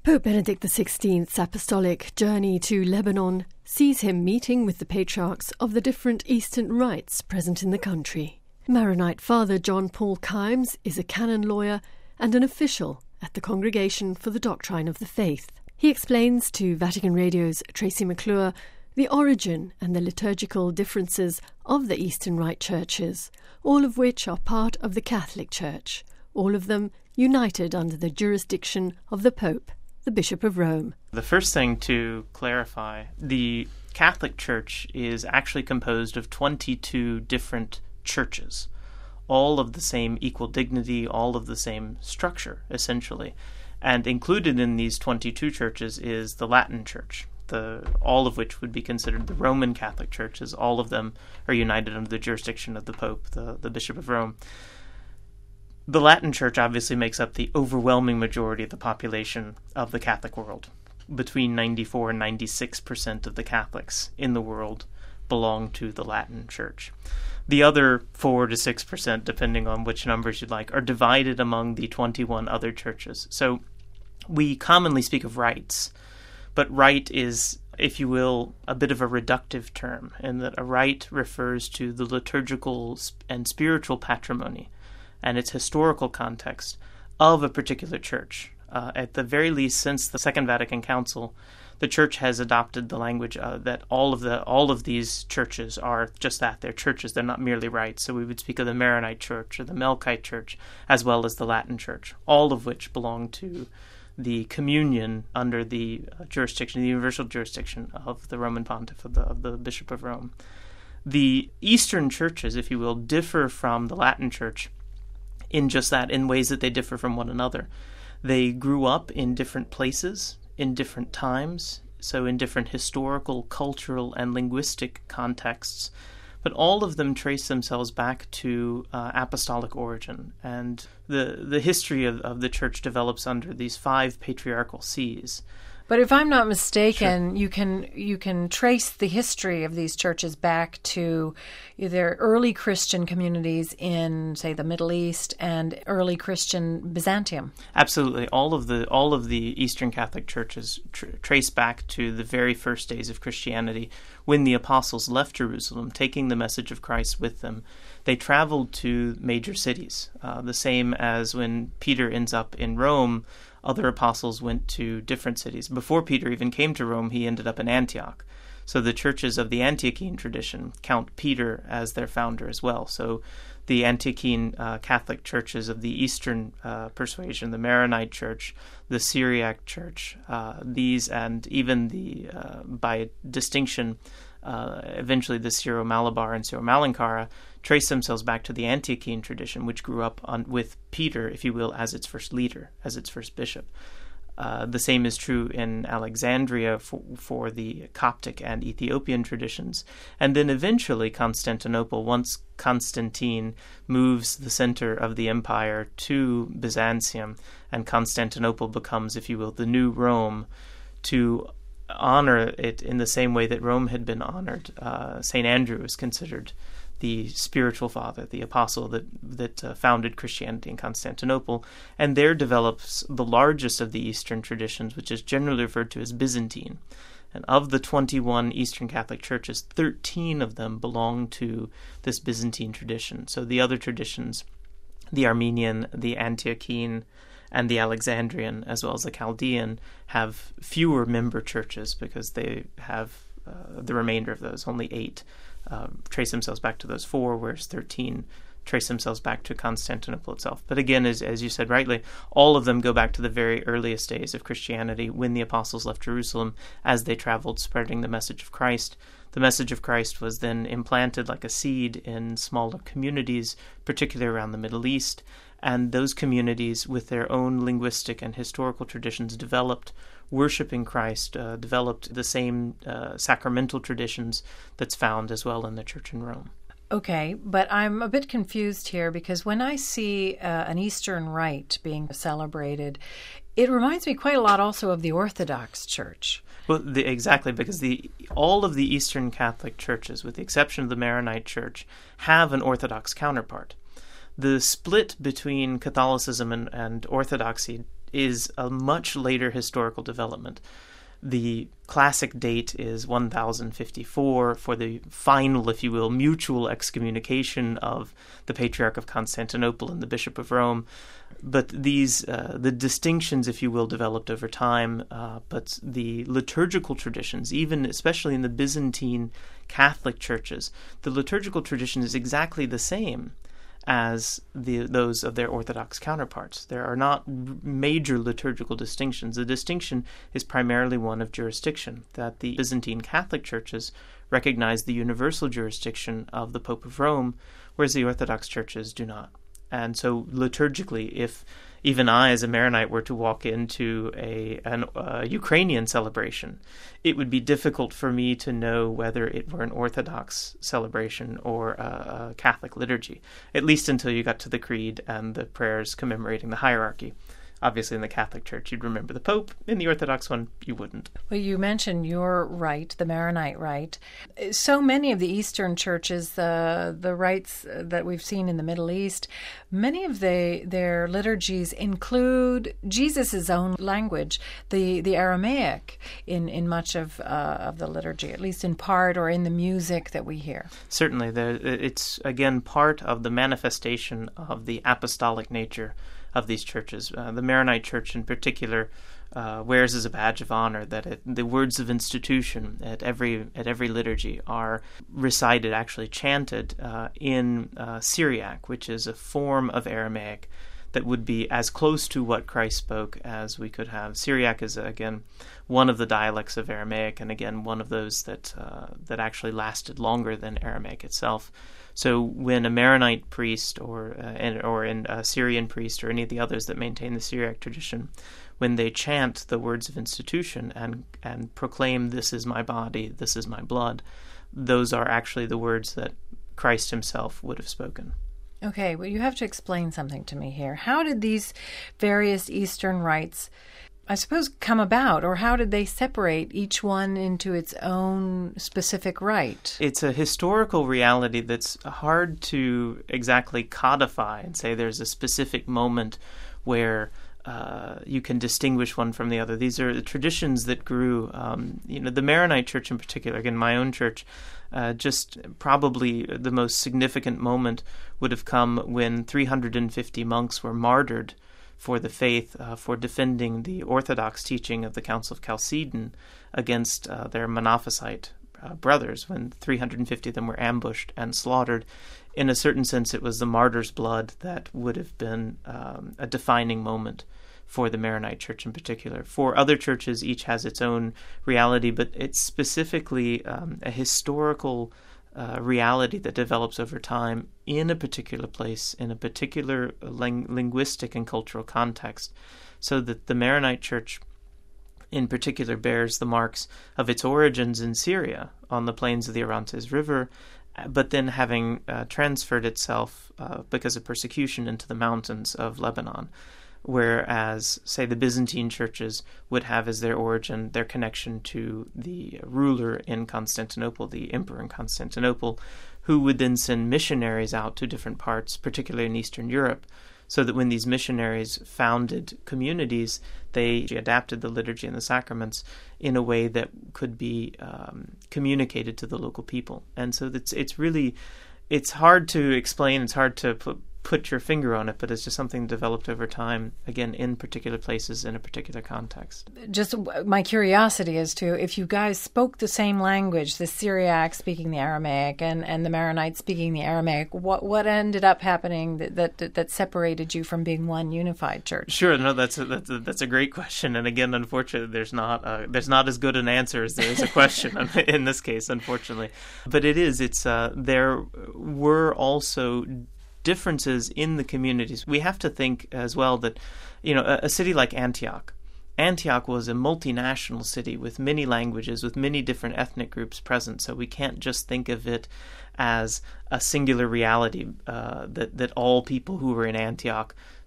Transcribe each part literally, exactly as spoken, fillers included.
Pope Benedict the sixteenth's apostolic journey to Lebanon sees him meeting with the patriarchs of the different Eastern rites present in the country. Maronite Father John Paul Kimes is a canon lawyer and an official at the Congregation for the Doctrine of the Faith. He explains to Vatican Radio's Tracy McClure the origin and the liturgical differences of the Eastern Rite churches, all of which are part of the Catholic Church, all of them united under the jurisdiction of the Pope, the Bishop of Rome. The first thing to clarify, the Catholic Church is actually composed of twenty-two different churches, all of the same equal dignity, all of the same structure, essentially. And included in these twenty-two churches is the Latin Church, the all of which would be considered the Roman Catholic churches. All of them are united under the jurisdiction of the Pope, the, the Bishop of Rome. The Latin Church obviously makes up the overwhelming majority of the population of the Catholic world. Between ninety-four and ninety-six percent of the Catholics in the world belong to the Latin Church. The other four to six percent, depending on which numbers you'd like, are divided among the twenty-one other churches. So we commonly speak of rites, but rite is, if you will, a bit of a reductive term, in that a rite refers to the liturgical and spiritual patrimony and its historical context of a particular church. Uh, at the very least, since the Second Vatican Council, the Church has adopted the language uh, that all of the all of these churches are just that. They're churches. They're not merely rites. So we would speak of the Maronite Church or the Melkite Church, as well as the Latin Church, all of which belong to the communion under the uh, jurisdiction, the universal jurisdiction of the Roman Pontiff, of the, of the Bishop of Rome. The Eastern churches, if you will, differ from the Latin Church in just that, in ways that they differ from one another. They grew up in different places, in different times, so in different historical, cultural, and linguistic contexts, but all of them trace themselves back to uh, apostolic origin. And the the history of, of the Church develops under these five patriarchal sees. But if I'm not mistaken, Sure. you can you can trace the history of these churches back to either early Christian communities in, say, the Middle East and early Christian Byzantium. Absolutely, all of the all of the Eastern Catholic churches tr- trace back to the very first days of Christianity, when the apostles left Jerusalem, taking the message of Christ with them. They traveled to major cities, uh, the same as when Peter ends up in Rome. Other apostles went to different cities. Before Peter even came to Rome, he ended up in Antioch. So the churches of the Antiochene tradition count Peter as their founder as well. So the Antiochene uh, Catholic churches of the Eastern uh, persuasion, the Maronite Church, the Syriac Church, uh, these and even the, uh, by distinction, uh, eventually the Syro-Malabar and Syro-Malankara, trace themselves back to the Antiochene tradition, which grew up on, with Peter, if you will, as its first leader, as its first bishop. Uh, the same is true in Alexandria for, for the Coptic and Ethiopian traditions. And then eventually Constantinople, once Constantine moves the center of the empire to Byzantium, and Constantinople becomes, if you will, the new Rome, to honor it in the same way that Rome had been honored. Uh, Saint Andrew is considered the spiritual father, the apostle that that uh, founded Christianity in Constantinople, and there develops the largest of the Eastern traditions, which is generally referred to as Byzantine. And of the twenty-one Eastern Catholic churches, thirteen of them belong to this Byzantine tradition. So the other traditions, the Armenian, the Antiochene, and the Alexandrian, as well as the Chaldean, have fewer member churches because they have uh, the remainder of those, only eight, Uh, trace themselves back to those four, whereas thirteen trace themselves back to Constantinople itself. But again, as as you said rightly, all of them go back to the very earliest days of Christianity, when the apostles left Jerusalem, as they traveled spreading the message of Christ. The message of Christ was then implanted like a seed in smaller communities, particularly around the Middle East, and those communities, with their own linguistic and historical traditions, developed worshiping Christ, uh, developed the same uh, sacramental traditions that's found as well in the Church in Rome. Okay, but I'm a bit confused here, because when I see uh, an Eastern rite being celebrated, it reminds me quite a lot also of the Orthodox Church. Well, the, exactly, because the all of the Eastern Catholic churches, with the exception of the Maronite Church, have an Orthodox counterpart. The split between Catholicism and, and Orthodoxy is a much later historical development. The classic date is one thousand fifty-four for the final, if you will, mutual excommunication of the Patriarch of Constantinople and the Bishop of Rome. But these, uh, the distinctions, if you will, developed over time. Uh, but the liturgical traditions, even especially in the Byzantine Catholic churches, the liturgical tradition is exactly the same as the those of their Orthodox counterparts. There are not major liturgical distinctions. The distinction is primarily one of jurisdiction, that the Byzantine Catholic churches recognize the universal jurisdiction of the Pope of Rome, whereas the Orthodox churches do not. And so liturgically, if even I, as a Maronite, were to walk into a an uh, Ukrainian celebration, it would be difficult for me to know whether it were an Orthodox celebration or a, a Catholic liturgy, at least until you got to the Creed and the prayers commemorating the hierarchy. Obviously, in the Catholic Church, you'd remember the Pope. In the Orthodox one, you wouldn't. Well, you mentioned your rite, the Maronite rite. So many of the Eastern churches, uh, the rites that we've seen in the Middle East, many of the, their liturgies include Jesus' own language, the, the Aramaic, in, in much of, uh, of the liturgy, at least in part, or in the music that we hear. Certainly. The, it's, again, part of the manifestation of the apostolic nature of these churches. Uh, the Maronite Church in particular uh, wears as a badge of honor that it, the words of institution at every at every liturgy are recited, actually chanted, uh, in uh, Syriac, which is a form of Aramaic that would be as close to what Christ spoke as we could have. Syriac is, again, one of the dialects of Aramaic, and again, one of those that uh, that actually lasted longer than Aramaic itself. So when a Maronite priest or uh, or an, a Syrian priest or any of the others that maintain the Syriac tradition, when they chant the words of institution and, and proclaim, "This is my body, this is my blood," those are actually the words that Christ himself would have spoken. Okay, well, you have to explain something to me here. How did these various Eastern rites, I suppose, come about, or how did they separate each one into its own specific rite? It's a historical reality that's hard to exactly codify and say there's a specific moment where uh, you can distinguish one from the other. These are the traditions that grew. Um, you know, the Maronite Church in particular, again, my own church, uh, just probably the most significant moment would have come when three hundred fifty monks were martyred for the faith, uh, for defending the Orthodox teaching of the Council of Chalcedon against uh, their Monophysite uh, brothers, when three hundred fifty of them were ambushed and slaughtered. In a certain sense, it was the martyr's blood that would have been um, a defining moment for the Maronite Church in particular. For other churches, each has its own reality, but it's specifically um, a historical Uh, reality that develops over time in a particular place, in a particular ling- linguistic and cultural context, so that the Maronite Church in particular bears the marks of its origins in Syria on the plains of the Orontes River, but then having uh, transferred itself uh, because of persecution into the mountains of Lebanon. Whereas, say, the Byzantine churches would have as their origin their connection to the ruler in Constantinople, the emperor in Constantinople, who would then send missionaries out to different parts, particularly in Eastern Europe, so that when these missionaries founded communities, they adapted the liturgy and the sacraments in a way that could be um, communicated to the local people. And so it's, it's really, it's hard to explain, it's hard to put put your finger on it, but it's just something developed over time, again, in particular places, in a particular context. Just my curiosity as to if you guys spoke the same language, the Syriac speaking the Aramaic and, and the Maronites speaking the Aramaic, what what ended up happening that, that that separated you from being one unified church? Sure, no, that's a, that's a, that's a great question, and again, unfortunately, there's not a, there's not as good an answer as there is a question in this case, unfortunately. But it is, it's uh, there were also differences in the communities. We have to think as well that, you know, a, a city like Antioch, Antioch was a multinational city with many languages, with many different ethnic groups present, so we can't just think of it as a singular reality, uh, that, that all people who were in Antioch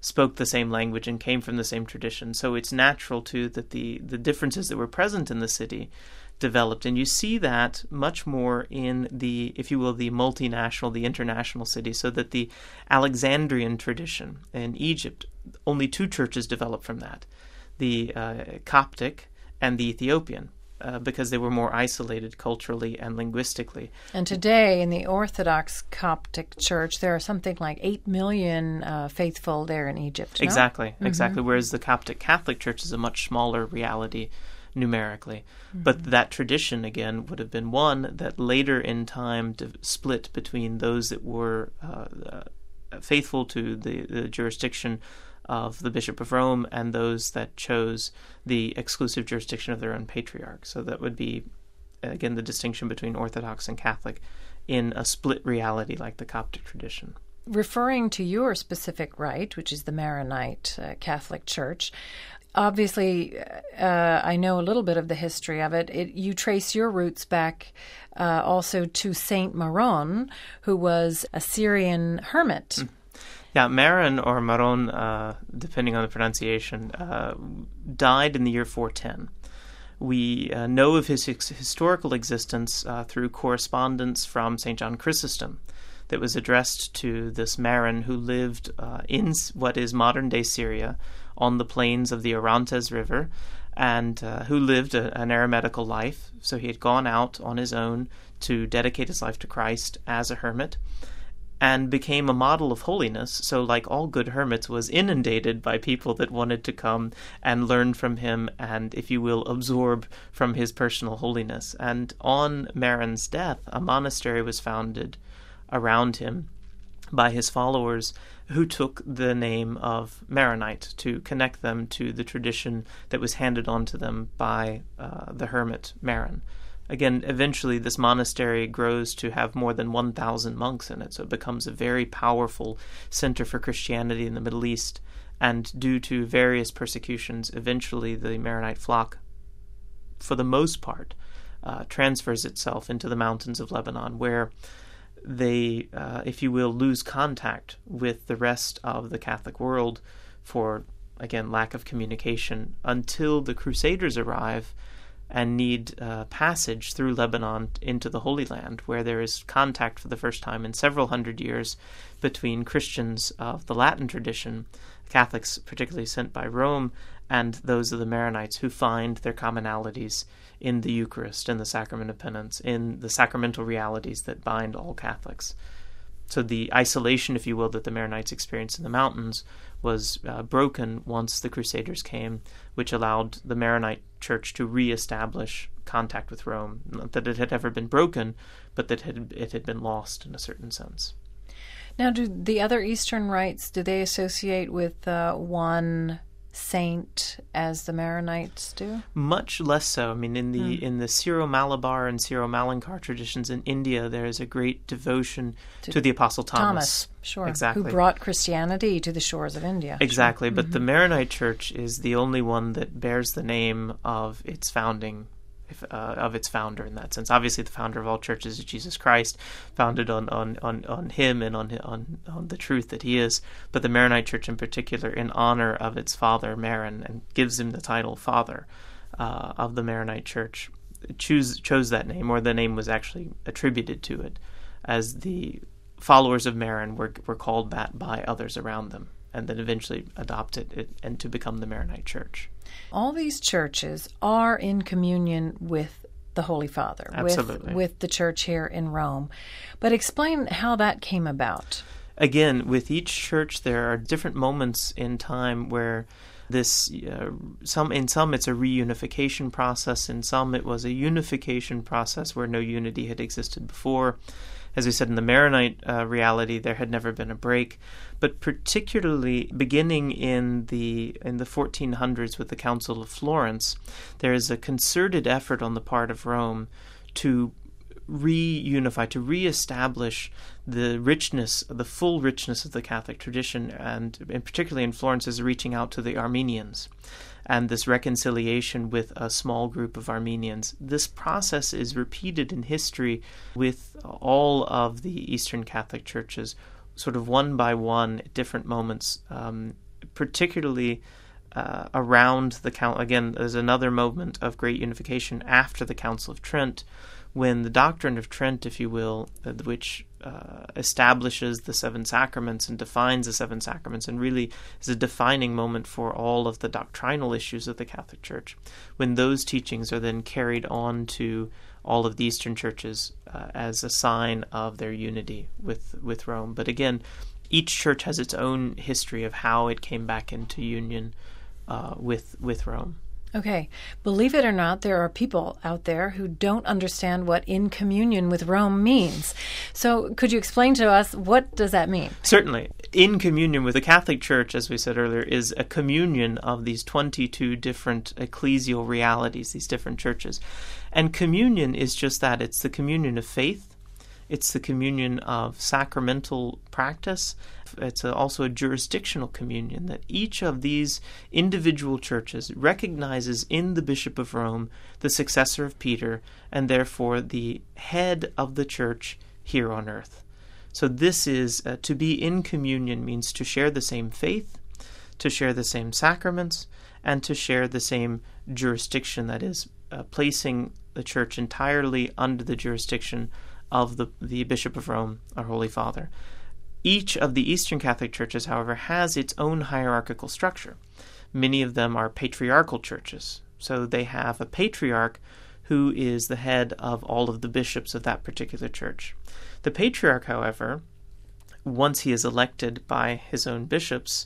spoke the same language and came from the same tradition. So it's natural, too, that the, the differences that were present in the city developed. And you see that much more in the, if you will, the multinational, the international city, so that the Alexandrian tradition in Egypt, only two churches developed from that, the uh, Coptic and the Ethiopian. Uh, because they were more isolated culturally and linguistically. And today, in the Orthodox Coptic Church, there are something like eight million uh, faithful there in Egypt. No? Exactly, mm-hmm. exactly. Whereas the Coptic Catholic Church is a much smaller reality numerically. Mm-hmm. But that tradition, again, would have been one that later in time d- split between those that were uh, uh, faithful to the, the jurisdiction of the Bishop of Rome and those that chose the exclusive jurisdiction of their own patriarch. So that would be, again, the distinction between Orthodox and Catholic in a split reality like the Coptic tradition. Referring to your specific rite, which is the Maronite uh, Catholic Church, obviously, uh, I know a little bit of the history of it. it you trace your roots back uh, also to Saint Maron, who was a Syrian hermit. Mm. Yeah, Maron or Maron, uh, depending on the pronunciation, uh, died in the year four ten. We uh, know of his his historical existence uh, through correspondence from Saint John Chrysostom that was addressed to this Maron who lived uh, in what is modern-day Syria on the plains of the Orontes River and uh, who lived a, an eremitical life. So he had gone out on his own to dedicate his life to Christ as a hermit, and became a model of holiness. So like all good hermits, was inundated by people that wanted to come and learn from him and, if you will, absorb from his personal holiness. And on Maron's death, a monastery was founded around him by his followers who took the name of Maronite to connect them to the tradition that was handed on to them by uh, the hermit Maron. Again, eventually this monastery grows to have more than one thousand monks in it, so it becomes a very powerful center for Christianity in the Middle East. And due to various persecutions, eventually the Maronite flock, for the most part, uh, transfers itself into the mountains of Lebanon, where they, uh, if you will, lose contact with the rest of the Catholic world for, again, lack of communication, until the Crusaders arrive and need uh, passage through Lebanon into the Holy Land, where there is contact for the first time in several hundred years between Christians of the Latin tradition, Catholics particularly sent by Rome, and those of the Maronites who find their commonalities in the Eucharist, in the Sacrament of Penance, in the sacramental realities that bind all Catholics. So the isolation, if you will, that the Maronites experienced in the mountains was uh, broken once the Crusaders came, which allowed the Maronite Church to reestablish contact with Rome. Not that it had ever been broken, but that it had, it had been lost in a certain sense. Now, do the other Eastern rites, do they associate with uh, one saint as the Maronites do? Much less so. I mean, in the mm. in the Syro-Malabar and Syro-Malankar traditions in India, there is a great devotion to, to the Apostle Thomas. Thomas, sure. Exactly. Who brought Christianity to the shores of India. Exactly. Sure. But mm-hmm. the Maronite Church is the only one that bears the name of its founding If, uh, of its founder in that sense. Obviously, the founder of all churches is Jesus Christ, founded on on, on, on him and on, on on the truth that he is. But the Maronite Church, in particular, in honor of its father Maron, and gives him the title Father uh, of the Maronite Church, choose chose that name, or the name was actually attributed to it, as the followers of Maron were were called that by others around them, and then eventually adopted it and to become the Maronite Church. All these churches are in communion with the Holy Father, Absolutely. with with the church here in Rome. But explain how that came about. Again, with each church, there are different moments in time where this, uh, some in some it's a reunification process, in some it was a unification process where no unity had existed before. As we said, in the Maronite uh, reality, there had never been a break, but particularly beginning in the in the fourteen hundreds with the Council of Florence, there is a concerted effort on the part of Rome to reunify, to reestablish the richness, the full richness of the Catholic tradition, and, and particularly in Florence is reaching out to the Armenians, and this reconciliation with a small group of Armenians. This process is repeated in history with all of the Eastern Catholic churches, sort of one by one, at different moments, um, particularly uh, around the council. Again, there's another moment of great unification after the Council of Trent, when the doctrine of Trent, if you will, uh, which uh, establishes the seven sacraments and defines the seven sacraments, and really is a defining moment for all of the doctrinal issues of the Catholic Church, when those teachings are then carried on to all of the Eastern churches uh, as a sign of their unity with, with Rome. But again, each church has its own history of how it came back into union uh, with with Rome. Okay. Believe it or not, there are people out there who don't understand what in communion with Rome means. So could you explain to us, what does that mean? Certainly. In communion with the Catholic Church, as we said earlier, is a communion of these twenty-two different ecclesial realities, these different churches. And communion is just that. It's the communion of faith. It's the communion of sacramental practice. It's a, also a jurisdictional communion, that each of these individual churches recognizes in the Bishop of Rome the successor of Peter, and therefore the head of the church here on earth. So this is, uh, to be in communion means to share the same faith, to share the same sacraments, and to share the same jurisdiction, that is, uh, placing the church entirely under the jurisdiction of the, the Bishop of Rome, our Holy Father. Each of the Eastern Catholic churches, however, has its own hierarchical structure. Many of them are patriarchal churches, so they have a patriarch who is the head of all of the bishops of that particular church. The patriarch, however, once he is elected by his own bishops,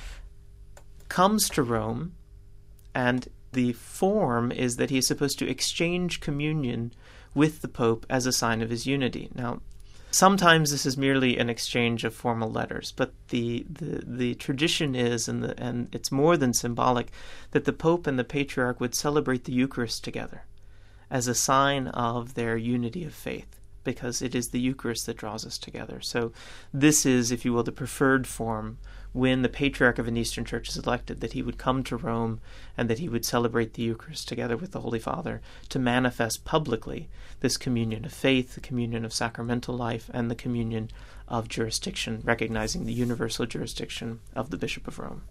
comes to Rome, and the form is that he is supposed to exchange communion with the Pope as a sign of his unity. Now, sometimes this is merely an exchange of formal letters, but the, the, the tradition is, and, the, and it's more than symbolic, that the Pope and the Patriarch would celebrate the Eucharist together as a sign of their unity of faith, because it is the Eucharist that draws us together. So this is, if you will, the preferred form when the Patriarch of an Eastern Church is elected, that he would come to Rome and that he would celebrate the Eucharist together with the Holy Father to manifest publicly this communion of faith, the communion of sacramental life, and the communion of jurisdiction, recognizing the universal jurisdiction of the Bishop of Rome.